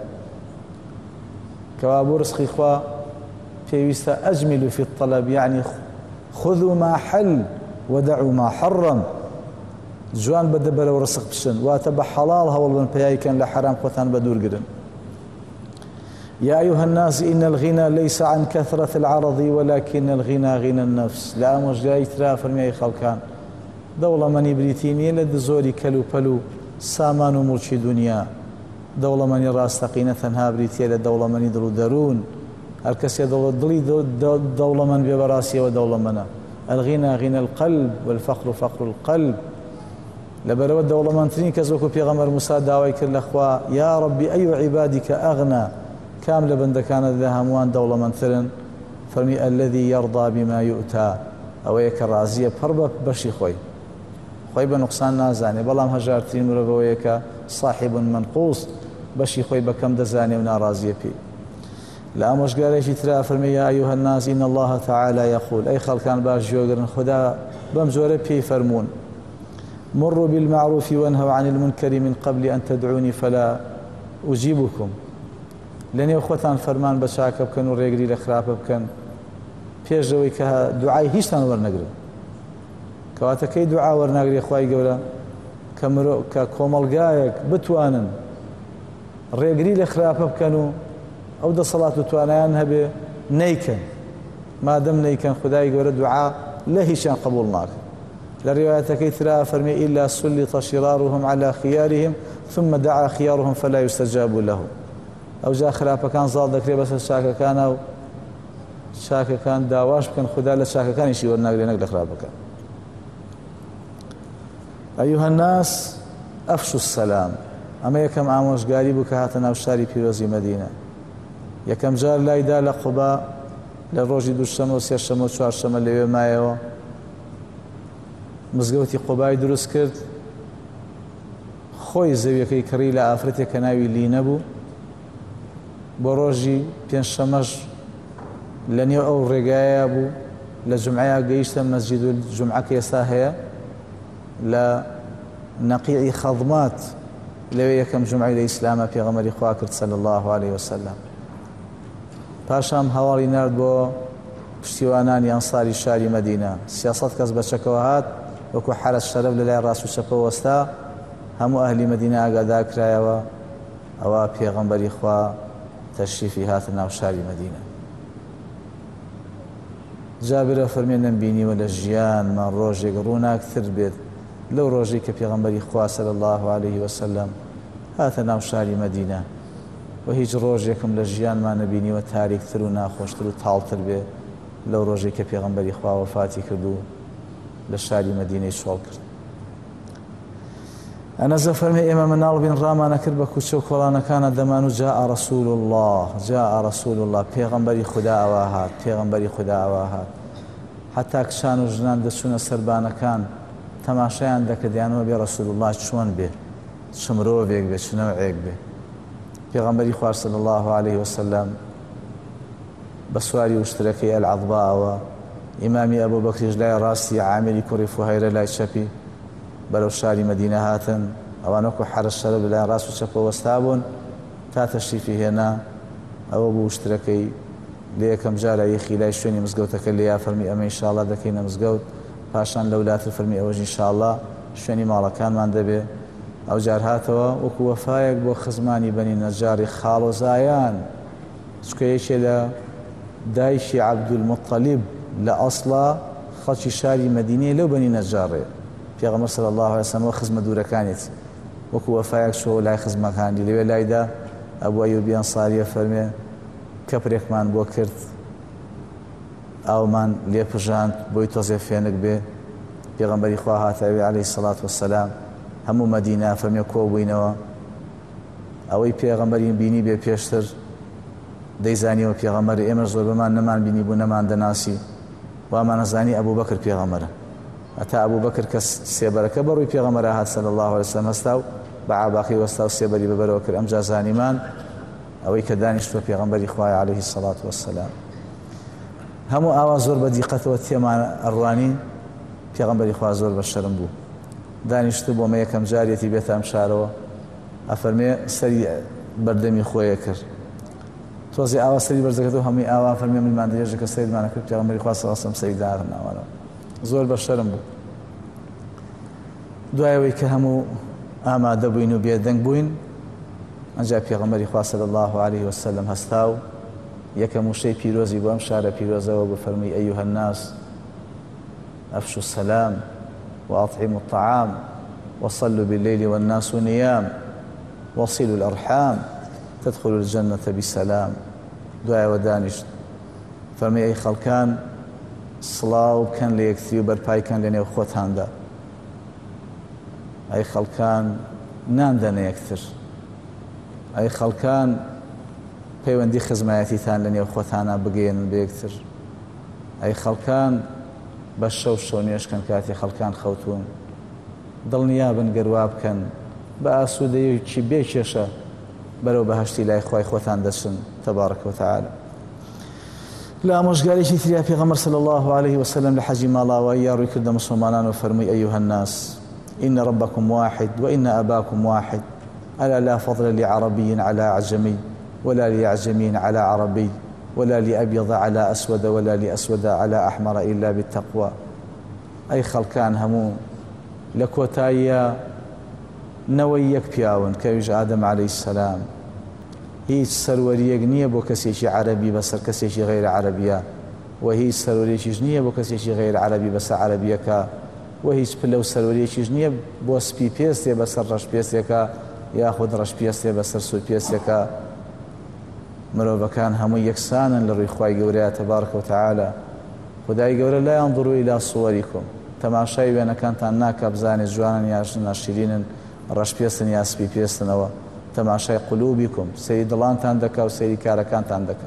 كوابو رزقي خوا فيوستا أجمل في الطلب، يعني خذوا ما حل ودعوا ما حرم. جوان بدبر ورزق بشن واتبع حلال هول من بياي كان لحرام خوتان بدور قرن. يا أيها الناس إن الغنى ليس عن كثرة العرض ولكن الغنى غنى النفس. لا مش جاي ترى فرمي خلقان دولة مني بريتيني لد زوري كلو بلو سامان ومرشي دنيا. دولة مني راستقينة تنها بريتيا لدولة مني درو درون الكسي دولة دلي دولة من ببراسية ودولة منا. الغنى غنى القلب والفقر فقر القلب. لبرو الدولة من ترين كزوكو بيغمر موسى داوي كل أخوة يا ربي أي عبادك أغنى كامل بندكان ذا هموان دولة من ترين فرمي الذي يرضى بما يؤتى أو يك الرازية بربك بشي خوي خوي بنقصان نازاني بلام هجارتين مربويك صاحب منقوص بشي خوي بكم دزاني ونارازية بي. لا مش قال ايش ترى فرمي يا أيها الناس إن الله تعالى يقول أي خلقان باش جوغرن خدا بمجورة بي فرمون مروا بالمعروف وانهوا عن المنكر من قبل أن تدعوني فلا أجيبكم. لأني أخوتان فرمان بشاك بكن وريقري لخراب بكن بيجوي كها دعاي هيشتان ورنقرن كواتا كي دعا ورنقري أخواي قولا كمرو ككوملقايك بتوانن ريقري لخراب بكنو أو دا صلاة توانيان هبه نيكن مادەم نەیکەن خدای گەورە دوعا لە هیچیان قبول ناکە. لە ڕیوایەتەکەی ترا فەرمێ ئیلا سُلِّطَ شِرارهم على خيارهم ثم دعا خيارهم فلا يستجاب لهم. ئەو جا خراپەکان زاڵ دەکرێت بەسەر چاکەکانە و چاکەکان داواش بکەن خدا لە چاکەکانیشی وەرناگرێ نەک لە خراپەکان. ئەیوهە الناس ئەفشوا السەلام. ئەمە یەکەم ئامۆژگاری بوو کە هاتە ناو شاری پیرۆزی مەدینە. یەکەم جار لایدا لە قوبا لە ڕۆژی دووشەمە و سێشەمە و چوارشەمە لەوێ مایەوە مزگەوتی قوبای دروست کرد. خۆی زەویەکەی کڕی لە ئافرەتێک کە ناوی لینە بوو. بۆ ڕۆژی پێنجشەمەش لە نێو ئەو ڕێگایە بوو. لە جومعەیە گەیشتە مەسجید الجومعە کە ئێستا هەیە لە نەقیعی خەضمات، لەوێ یەکەم جومعەی لە ئیسلامە پێغەمبەری خوا کرد صلی الله عليه وسلم. پاشام هەواڵی نرد بۆ پشتیوانانی ئەنساری شاری مەدینە. سیاسەت کەس بەچەکەوە هات وەکو حرەس شەرەف لە لای ڕاست و چەپە وەستا. هەموو ئەهلی مەدینە ئاگادار کرایەوە ئەوە پێغەمبەری خوا تەشریفی هاتە ناو شاری مەدینە. جابرە فەرمێ نەمبینیوە لە ژیانمان ڕۆژێک ڕووناکتر بێت لەو ڕۆژەی کە پێغەمبەری خوا صلی الله عليه وسلم هاتە ناو شاری مەدینە و هیچ ڕۆژێکم لە ژیانمان نەبینیوە تاریکتر و ناخۆشتر و تاڵتر بێ لەو ڕۆژەی کە پێغەمبەری خوا وەفاتی کرد و لە شاری مەدینەی شۆڵ کرد. ئەنەزە فەرمێ ئێمە مناڵ بین ڕامانە کرد بە کوچە و کۆڵانەکانە دەمان و جاء رسول الله جاء رسول الله پێغەمبەری خدا ئەوە هات پێغەمبەری خدا ئەوە هات. حتا کچان و ژنان دەچوونە سەربانەکان تەماشایان دەکردیانەوە بێ رسول الله چۆن بێ، چ مرۆڤێک بێ، چ نەوعێک بێ. پێغەمبەری خوا صلی الله عليه وسلم بە سواری وشترەکەی ئەلعەضباءەوە، ئیمامی ئەبوو بەکریش لای ڕاستی، عامری کوڕی فوهەیرە لای چەپی بەرەو شاری مەدینە هاتن. ئەوانەکو حرەس شەرەف لەلایەن ڕاست و چەپە وەستا بوون تا تەشریفی هێنا. ئەوە بوو وشترەکەی لە یەکەم جارە یەخی لای شوێنی مزگەوتەکە لێیا فەرمی ئەمە ئینشاءڵڵا دەکەینە مزگەوت. پاشان لەولاتر فەرمی ئەوەش ئینشاءڵڵا شوێنی ماڵەکانمان دەبێ. ئەو جار هاتەوە وەکو وەفایەک بۆ خزمانی بەنی نەجاری خاڵ و زایان، چکە یەکێ لە دایشی عەبدولموطەلیب لە ئەسڵا خەڵکی شاری مەدینەیە لەو بەنی نەجارێ. پێغەمبەر صلی الله عليه وسلم خزمە دوورەکانێت وەکو وەفایەک شۆ لای خزمەکانی لەوێ لایدا ئەبوو ئەیوبی ئەنساریە فەرمێ کەپرێکمان بۆ کرد، ئاومان لێپژاند بۆی تۆزێ فێنک بێ. پێغەمبەری خوا هاتەوێ عەلەیهی سەڵات وەسەلام هەموو مەدینە فەرمێ کۆبووینەوە. ئەوەی پێغەمبەری بینی بێ پێشتر دەیزانیەوە پێغەمبەر، ئێمە زۆر بەمان نەمان بینی بوو نەمان دەناسی، وامان نەزانی ئەبوو بەکر پێغەمبەرە. هەتا ئەبوو بەکر کە سێبەرەکە بەڕووی پێغەمبەر هات صلی الله عليه وسلم هەستا و بە عاباقی وەستا و سێبەری بەبەرەوە کرد. ئەمجا زانیمان ئەوەی کە دانیشتووە پێغەمبەری خوای عەلەیهی سەڵات وەسەلام. هەموو ئاوا زۆر بە دیقەتەوە تێمان ئەڕوانی. پێغەمبەری خوا زۆر بە شەرم بوو، دانیشتو بۆ مە یەکەم جارێتی بێتە ئەم شارەوە. ئەفەرمێ سەری بەردەمی خۆیە کرد، تۆزی ئاوا سەری بەرزەکەتەوە هەمووی ئاوا فەرمێ منمان درێژە کە سەیرمانە کرد. پێغەمبەری خوا صلی الله عليه وسلم سەری داهاتناوەرەوە، زۆر بە شەرم بوو. دوایەوەی کە هەموو ئامادە بووین و بێدەنگ بووین، ئەنجا پێغەمبەری خوا صلی الله عليه وسلم هەستا و یەکەم وشەی پیرۆزی بۆ ئەم شارە پیرۆزەوە بفەرمووی ئەیوهە الناس أفشوا السلام وأطعموا الطعام وصلوا بالليل والناس نيام وصلوا الأرحام تدخلوا الجنة بسلام. دعاء ودانش فەرمووی ئەی خەڵکان سڵاو بکەن لە یەکتری و بەرپای کەن لە نێو خۆتاندا. ئەی خەڵکان نان دەنە یەکتر. ئەی خەڵکان پەیوەندی خزمایەتیتان لە نێو خۆتانە بگەێنن بە یەکتر. ئەی خەڵکان بە شەو شەو نوێشکەن کاتی خەڵکان خەوتون. دڵنیابن گەروا بکەن بە ئاسوودەیەکی بێ کێشە بەرەو بەهەشتی لای خوای خۆتان دەچن تەبارەکە وتەعالە. لا ئامۆژگاریی تریا پێغەمبەر صلی الله عليه وسلم لە حەجی ماڵاوایی یاڕووی کردە مسلمانان و فەرمووی ئەیوهە الناس إن ربكم واحد وإن أباكم واحد ألا لا فضل لعربي على أعجمي ولا لأعجمي على عربي ولا لأبيض على أسود ولا لأسود على أحمر إلا بالتقوى. أي خەڵکان هەموو لە کۆتاییە نەوەی یەک پیاون کەویش ئادەم عەلەیهی السەلام. هیچ سەروەریەک نییە بۆ کەسێکی عەرەبی بەسەر کەسێکی غەیرە عەرەبیە. و هیچ سەرۆریەکیش نییە بۆ کەسێکی غەیر عەرەبی بەسەر عەرەبیەکە و هیچ پلە و سەرۆریەکیش نییە بۆ سپی پێستێ بەسەر ڕەش پێستێکە یاخود ڕەش پێستێ بەسەر سوور پێستێکە. مرۆڤەکان هەموو یەکسانن لە ڕووی خوای گەورەیە تەبارەکە و تەعالە. خودای گەورە لا ينظر إلى صوركم، تەماشای وێنەکانتان ناکە بزانێت جوانن یا ناشرینن، ڕەش پێستن یا سپی پێستنەوە. تەماشای قولوبیکم، سەیری دڵانتان دەکا و سەیری کارەکانتان دەکە.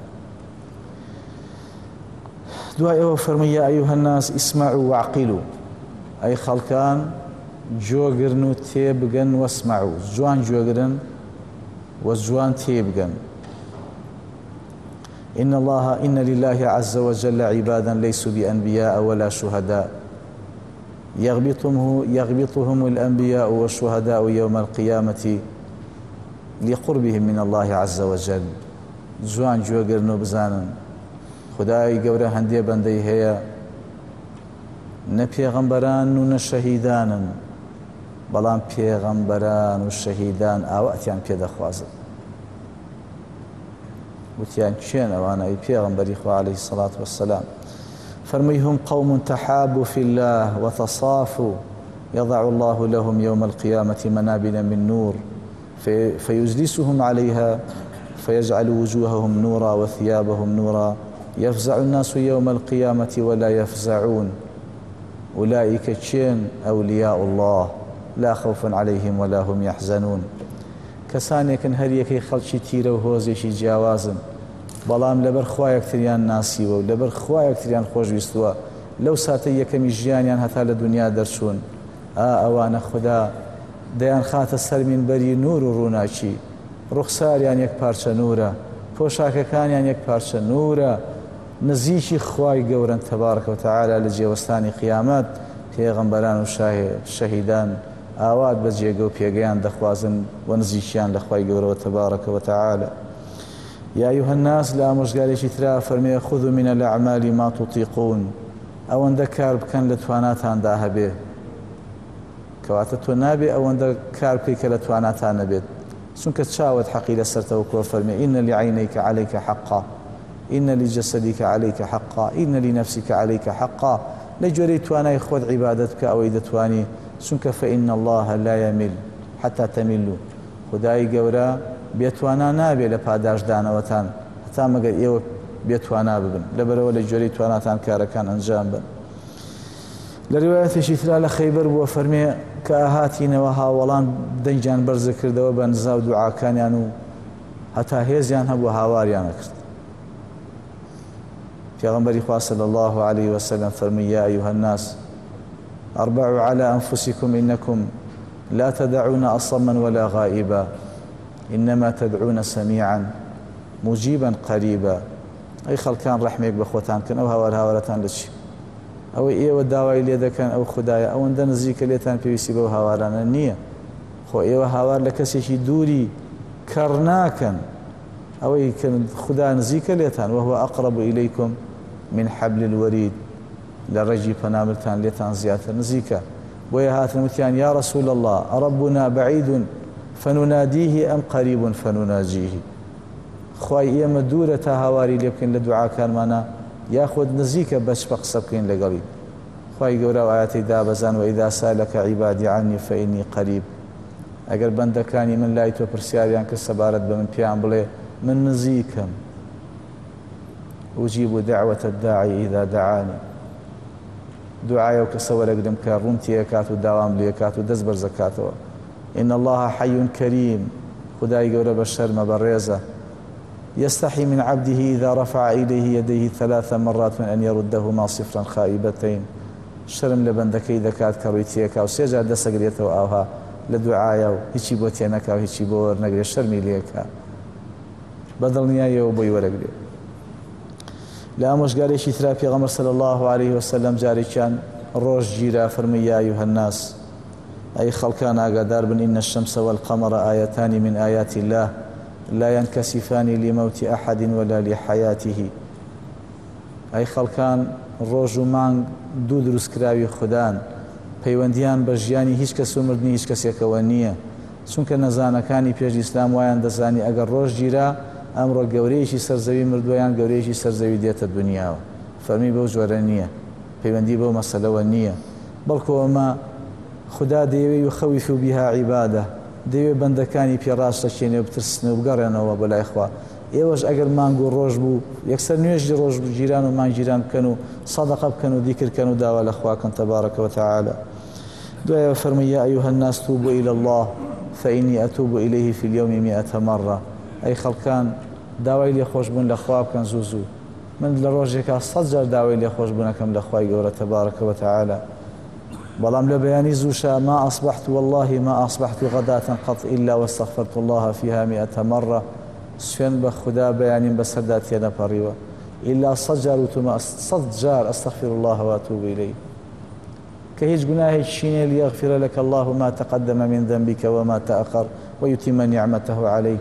دوای ئەوە فەرمووی یا ئەیوهە الناس ئیسمعوا وعقلوا، ئەی خەڵکان جۆگرن و تێبگەن وەسمعوا، جوان جۆگرن و جوان تێبگەن. إن الله إن لله عز وجل عبادا ليسوا بأنبياء ولا شهداء يغبطهم يغبطهم الأنبياء والشهداء يوم القيامة لقربهم من الله عز وجل. جوان جوگرن و بزانن خدای گەورە هەندێ بەندەی هەیە نە پێغەمبەران و نە شەهیدانن، بەڵام پێغەمبەران و شەهیدان ئاواتیان پێدەخوازن. وتیان چێن ئەوانە؟ ئەی پێغەمبەری خوا عەلەیهی سەڵات وەسەلام فەرمووی هم قوم تحابوا في الله وتصافوا يضع الله لهم يوم القيامة منابر من نور فيجلسهم عليها فيجعل وجوههم نورا وثيابهم نورا يفزع الناس يوم القيامة ولا يفزعون أولئك تشين أولياء الله لا خوف عليهم ولا هم يحزنون. کەسانێکن هەر یەکەی خەڵکی تیرە و هۆزێکی جیاوازن، بەڵام لەبەر خوا یەکتریان ناسیوە و لەبەر خوا یەکتریان خۆشویستووە، لەو ساتە یەکەمی ژیانیان هەتا لە دنیا دەرچوون. ئا ئەوانە خوددا دەیان خاتە سەر مینبەری نور و ڕووناکی، ڕوخساریان یەک پارچە نورە، پۆشاکەکانیان یەک پارچە نورە، نزیکی خوای گەورەن تەبارەکە و تەعالە لە جێوەستانی قیامەت. پێغەمبەران و شەهیدان ئاوات بە جێگە و پێگەیان دەخوازن و نزیکیان لە خوای گەورەوە تەبارەکە و تەعالە. یا ئەیوهە الناس لە ئامۆژگارێکی ترا فەرمێ خذوا من الأعمال ما تطيقون، ئەوەندە کار بکەن لە تواناتاندا هەبێ. کەواتە تۆ نابێ ئەوەندە کار بکەی کە لە تواناتان نەبێت، چونکە چاوت حەقی لەسەرتەوە کۆ فەرمێ ئین لعینیک عەلەیک حەقا ئین لجەسەدیک عەلەیک حەقا ئین لنەفسیک عەلەیک حەقا. لە جۆرەی توانای خۆت عیبادەت بکە ئەوەی دەتوانی، چونکە فإن الله لا يمل حتى تملوا. خدای گەورە بێتوانا نابێ لە پاداشدانەوەتان هەتا مەگەر ئێوە بێتوانا ببن، لەبەرەوە لە جۆرەی تواناتان کارەکان ئەنجام بن. لە ڕیوایەتێکی ترا لە خەیبەر بووە فەرمێ کە ئاهاتینەوە هاوڵان دەنگیان بەرزە کردەوە بە نزا و دوعاکانیان و هەتا هێزیان هەبوو هاواریان کرد. پێغەمبەری خوا صلی الله عليه وسلم فەرمووی یا ئەیوهە الناس أربعوا على أنفسكم إنكم لا تدعون أصما ولا غائبا إنما تدعون سميعا مجيبا قريبا. أي خەڵکان ڕەحمێک بە خۆتان کەن، ئەو هاوار هاوارەتان لە چی؟ ئەوەی ئێوە داوای لێ دەکەن ئەو خوددایە ئەوەندە نزیکە لێتان پێویستی بەو هاوارانە نییە. خۆ ئێوە هاوار لە کەسێکی دووری کەڕ ناکەن، ئەوەی کە خوددا نزیکە لێتان وهو أقرب إليكم من حبل الوريد، لە ڕێژی پەنامرتان لێتان زیاتر نزیکە. بۆیە هاتن وتیان یا رسول الله ربنا بعيد فنناديه أم قريب فنناجيه. خوای ئێمە دوورە تا هاواری لێ بکەین لە دوعاکانمانە یاخود نزیکە بەچ بە قسە بکەین لەگەڵی. خوای گەورە ئاەتی دابەزان وإذا سألك عبادي عني فإني قريب. ئەگەر بەندەکانی من لای تۆ پرسیاریان کە سەبارەت بە من پێیان بڵێ من نزیکم. أجيب دعوة الداعي إذا دعاني. دوعای و کەسە وەرەگرم کە ڕوون تێکات و داوام لێکات و دەست بەرزەکاتەوە. إن الله حي كريم. خدای گەورە بە شەرمە بەڕێزە. يستحي من عبده إذا رفع إليه يديه ثلاث مرات من أن يردهما صفرا خائبتين. شرم لە بەندەکەی دەکات کە ڕووی تێکا و سێ جار دەسەگرێتەوە ئاوها لە دوعایە و هیچی بۆ تێنەکا و هیچی بۆ وەرنەگرێت، شەرمی لێکا بەدڵنیایەوە بۆی وەرەگرێت. لە ئامۆژگارێکی ترا پێغەمبەر صلی الله عليه وسلم جارێکیان ڕۆژ گیرا فەرمووی یا ئەیوهە الناس ئەی خەڵکان ئاگادار بن إن الشمس والقمر آيتان من آيات الله لا ينكسفان لموت أحد ولا لحياته. ئەی خەڵکان ڕۆژ و مانگ دوو دروستکراوی خوددان، پەیوەندیان بە ژیانی هیچ کەس و مردنی هیچ کەسێکەوە نییە، چونکە نەزانەکانی پێش ئیسلام وایان دەزانی ئەگەر ڕۆژ گیرا ئەمڕۆ گەورەیەکی سەرزەوی مردوویان گەورەیەکی سەرزەوی دێتە دنیاوە. فەرمی بەو جۆرە نییە، پەیوەندی بەو مەسەلەوە نییە، بەڵکو ئەمە خدا دەیەوێ خەویف و بیها عیبادە، دەیەوێ بەندەکانی پێڕاستەکێنێ و بترسنە و بگەڕێنەوە بەلای خوا. ئێوەش ئەگەر مانگ و ڕۆژ بوو یەکسەر نوێژی ڕۆژ گیران و مانگگیران بکەن و سەدەقە بکەن و دیکردکەن و داوا لە خواکەن تەبارەکە وتەعالە. دوایەوە فەرمووی یا ئەیوهە الناس توبوا إلى الله فإني أتوب إليه في اليوم مئة مرة. ئەی خەڵکان داوای لێخۆشبوون لە خوا بکەن زوو زوو، من لە ڕۆژێکا سەد جار داوای لێخۆشبوونەکەم لە خوای گەورە تەبارەکە وتەعالە. بەڵام لە بەیانی زووشە ما أصبحت والله ما أصبحت غداة قط إلا واستغفرت الله فيها مئة مرة. سوێن بە خدا بەیانیم بەسەردا تێنەپەڕیوە إلا سەد جار وتومە سەد جار أستغفر الله وأتوب إليه کە هیچ گوناهێکی نییە ليغفر لك الله ما تقدم من ذنبك وما تأخر ويتم نعمته عليك.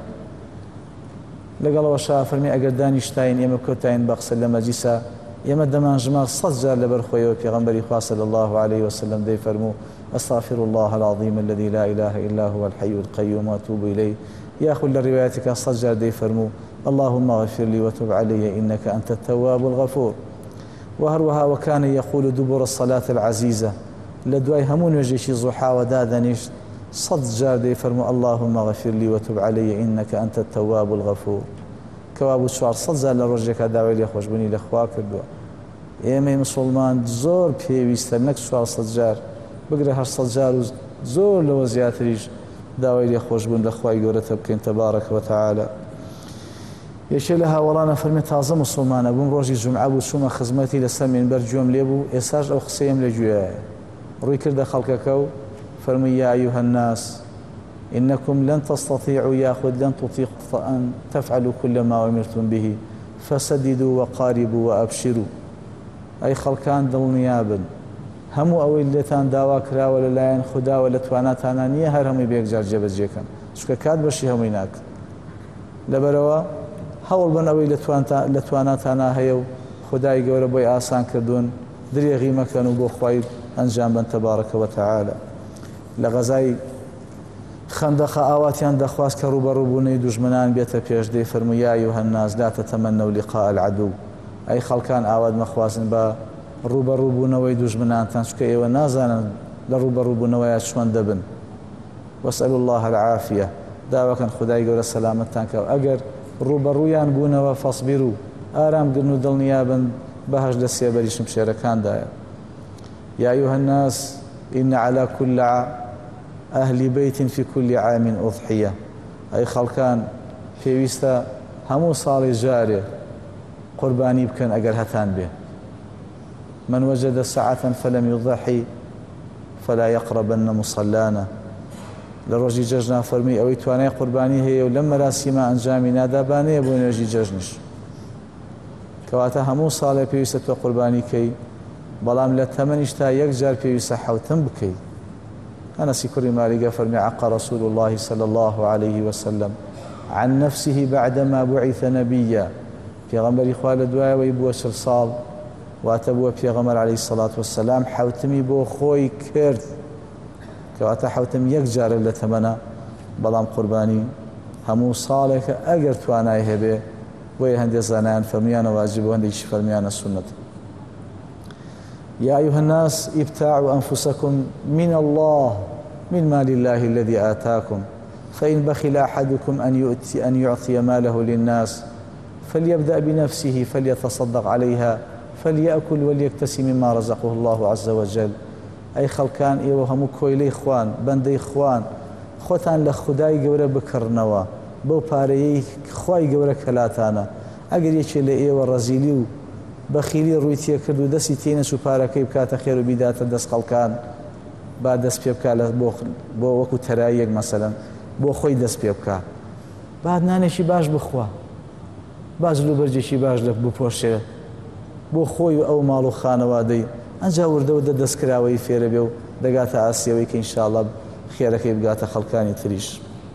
لەگەڵەوەشا فەرمی ئەگەر دانیشتین ئێمە کۆتاین بە قسە لە مەجلیسە ئێمە دەمانژمار سەد جار لەبەر خۆیەوە پێغەمبەری خوا صلی الله عليه وسلم دەیفەرموو أستغفر الله العظيم الذي لا إله إلا هو الحي القيوم وأتوب إليه. ياخذ لروايتك صجر دي فرمو اللهم اغفر لي وتب علي إنك أنت التواب الغفور. وهروها وكان يقول دبر الصلاة العزيزة لدواي همون وجيشي زحا ودادنيش صجر دي فرمو اللهم اغفر لي وتب علي إنك أنت التواب الغفور. كواب الشعر صجر لرجك داوي لي خوش بني لأخواك الدواء إيمي مسلمان زور بيويستر نك شعر صجر بقرأ هر صجر زور لو زياتريش داوای لێخۆشبوون لە خوای گەورەتە بکەین تەبارەکە وتەعالە. یەکێ لە هاوڵانە فەرمێ تازە موسڵمانە بووم ڕۆژی جومعە بوو چوومە خزمەتی لەسەر مینبەر گوێم لێ بوو ئێستاش ئەو قسەیەم لە گوێیە ڕووی کردە خەڵکەکە و فەرمووی یا ئەیوهە الناس إنكم لن تستطيعوا ياخذ لن تطيقوا أن تفعلوا كل ما أمرتم به فسددوا وقاربوا وأبشروا. أي خەڵکان دڵنیابن هەموو ئەوەی لێتان داوا کراوە لەلایەن خودداوە لە تواناتانە نییە هەر هەمووی بەیەکجار جێبەجێکەن چونکە کات بەشی هەمووی ناکەن. لەبەرەوە هەوڵ بن ئەوەی لە تواناتانە هەیە و خودای گەورە بۆی ئاسان کردوون درێغی مەکەن و بۆ خوای ئەنجام بن تەبارەکە وتەعالە. لە غەزای خەندەقە ئاواتیان دەخواست کە ڕوبەڕووبوونەی دوژمنان بێتە پێش دەی فەرمووی یا ئەیوهە الناس لا تتمنوا لقاء العدو. ئەی خەڵکان ئاوات مەخوازن بە ڕوبەڕووبوونەوەی دوژمنانتان چکە ئێوە نازانن لە ڕوبەڕووبوونەوەیە چۆن دەبن. وەسألوا الله العافیە داواکەن خودای گەورە سەلامەتتان کەوە ئەگەر ڕوبەڕوویان بوونەوە فەصبروا ئارامگرن و دڵنیابن بەهەش لە سێبەری شمشێرەکاندایە. یا أيها الناس إن على كل أهل بيت في كل عام أضحية. ئەی خەڵکان پێویستە هەموو ساڵی جارێ قوربانی بکەن ئەگەر هەتان بێ. من وجد ساعة فلم يضحي فلا يقربن مصلانا. لروجي ججنا فرمي أو تواني قرباني هي ولما راسيما أنجامي نادا باني بو نوجي ججنش كواتا همو صالة بيوسة قرباني كي بلام لتمنش تا يكجار بيوسة حوتن بكي. أنا سيكوري مالي فرمي عقى رسول الله صلى الله عليه وسلم عن نفسه بعدما بعث نبيا في غنبر إخوال الدواء ويبوى شرصال واتبوە پێغەمبەر عەلەیهی سەڵات وەسەلام حەوتمی بۆ خۆی کرد کەواتە حەوتم یەک جارە لە تەمەنە بەڵام قوربانی هەموو ساڵێکە ئەگەر توانای هەبێ بۆیە هەندێک زانایان فەرمیانە واجب و هەندێکیش فەرمیانە سونەت. يا أيها الناس ابتاعوا أنفسكم من الله من مال الله الذي آتاكم فإن بخل أحدكم أن يؤتي أن يعطي ماله للناس فليبدأ بنفسه فليتصدق عليها فليأكل وليكتسي مما رزقه الله عز وجل. أي خەڵکان ئێوە هەموو کۆیلەی خوان بەندەی خوان خۆتان لە خودای گەورە بکڕنەوە بەو پارەیەی خوای گەورە کەلاتانە. ئەگەر یەکێ لە ئێوە ڕەزیلی و بەخیلی ڕووی تێ کرد و دەستی تێنەچ و پارەکەی بکاتە خێر و بیداتە دەست خەڵکان با دەست پێ بکات بۆ وەکو تەراییەک مەسەلەن بۆ خۆی دەست پێ بکە بعد نانێکی باش بخوا باش لوبەرجێکی باش بپۆشێ بۆ خۆی و ئەو ماڵ و خانەوادەی ئەنجا وردەوردە دەستکراوەی فێرە بێ و دەگاتە ئاسیەوەی کە ئینشاءالله خێرەکەی بگاتە خەڵکانی تریش.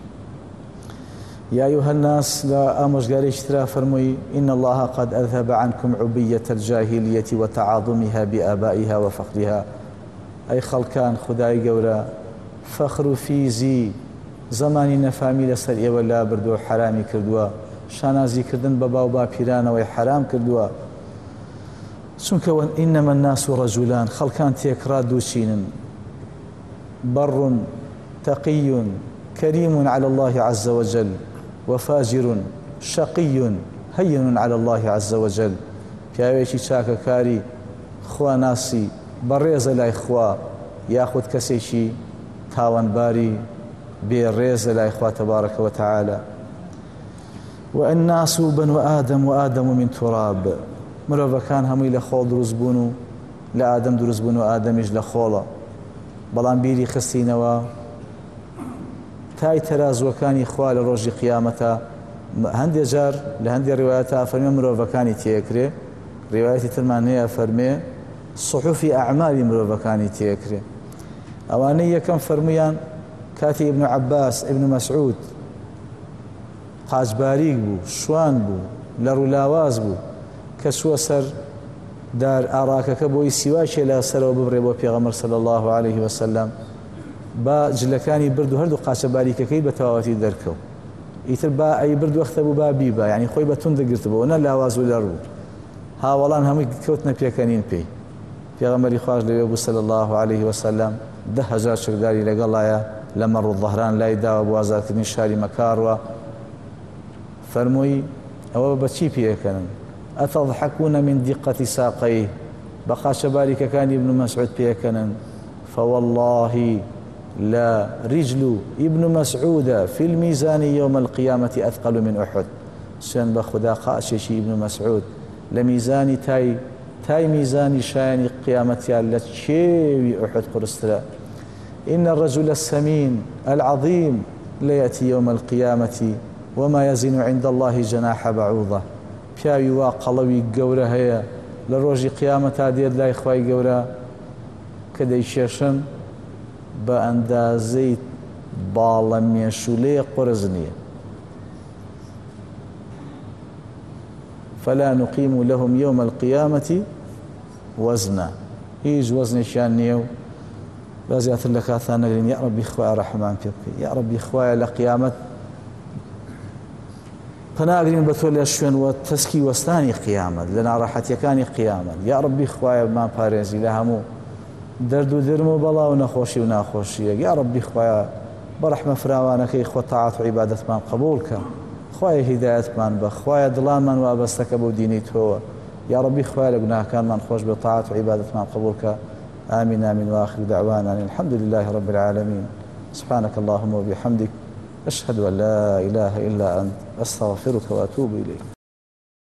يا أيها الناس لا أمشجاري اشترى فرمي إن الله قد أذهب عنكم عبية الجاهلية وتعاظمها بآبائها وفخرها. أي خلكان خداي جورا فخر في زي زماني نفامي لسر ولا بردو حرامي كردوا شانازي كردن بابا وبا بيران وي حرام كردوا چونکە ئینەمە الناس رەجولان خەڵکان تێکرا دووچینن بەڕ تەقی كريم على الله عز وجل وفاجر شقي هين على الله عز وجل پیاوێکی چاکەکاری خوا ناسی بەڕێزە لای خوا یاخود کەسێکی تاوانباری بێڕێزە لای خوا تبارك وتعالى والناس بنو آدم وآدم من تراب مرۆڤەکان هەمووی لە خۆڵ دروست بوون و لە ئادەم دروست بوون و ئادەمیش لە خۆڵە بەڵام بیری خستینەوە تای تەرازوەکانی خوا لە ڕۆژی قیامەتە هەندێک جار لە هەندێک ڕیوایەتە فەرمێ مرۆڤەکانی تێکرێ ڕیوایەتی ترمان هەیە فەرمێ صحوفی ئەعمالی مرۆڤەکانی تێکرێ ئەوانەی یەکەم فەرمویان کاتی ئیبن عەباس ئیبن مەسعود قاچباریک بوو شوان بوو لە ڕوولاواز بوو کە چووە سەر دار ئاڕاکەکە بۆی سیواکێ لە سەرەوە ببڕێ بۆ پێغەمبەر صلی الله عليه وسلم با جلەکانی برد و هەردوو قاچە باریکەکەی بە تەواوەتی دەرکەوت ئیتر با ئەی برد وەختە بوو با بیبە یعنی خۆی بە توند دەگرتبەوە نە لاواز و لەڕ بوو هاوەڵان هەمووی کەوتنە پێکەنین پێی پێغەمبەری خوای لەوێ بوو صلی الله عليه وسلم ده هەزار چەکداری لەگەڵایە لە مەڕ و ظەهران لای داوە بۆ ئازادکردنی شاری مەکاڕوە فەرمووی ئەوە بەچی پێکەنن ئەتەضحەکوونە من دیقەتی ساقەیه بە قاچە باریکەکانی ابن مەسعود پێکەنن فوالله لا رجل ابن مسعود في الميزان يوم القيامة أثقل من أحد سن بخدا قاششي ابن مسعود لميزان تاي تاي ميزان شان قيامتي التي أحد قرسترا إن الرجل السمين العظيم لا يأتي يوم القيامة وما يزن عند الله جناح بعوضة پیاوی وا قەڵەوی گەورە هەیە لە ڕۆژی قیامەتا دێت لای خوای گەورە کە دەیشێشن بە ئەندازەی باڵە مێشولەیە قورس نییە فلا نقيم لهم يوم القيامة وزنا هیچ وەزنێکیان نییە و با زیاتر لە کاتان نەگرین یا ڕەبی خوایە ڕەحمان پێ بکەی یا ڕەبی خوایە لە قیامەت پەناگرین بە تۆ لە شوێنوە تەسکی وەستانی قیامەت لە ناڕەحەتیەکانی قیامەت یا ڕەبی خوایە بمان پارێزی لە هەموو دەرد و درم و بەڵا و نەخۆشی و ناخۆشیە یا ڕەبی خوایە بە ڕەحمە فراوانەکەی خۆ تاعات و عیبادەتمان قبول کە خوایە هیدایەتمان بە خوایە دڵانمان وابەستەکە بەو دینی تۆوە یا ڕەبی خوایە لە گوناهەکانمان خۆش بە تاعات و عیبادەتمان قبول کە آمين آمين وآخر دعوانا الحمد لله رب العالمين سبحانك اللهم وبحمدك أشهد أن لا إله إلا أنت أستغفرك وأتوب إليك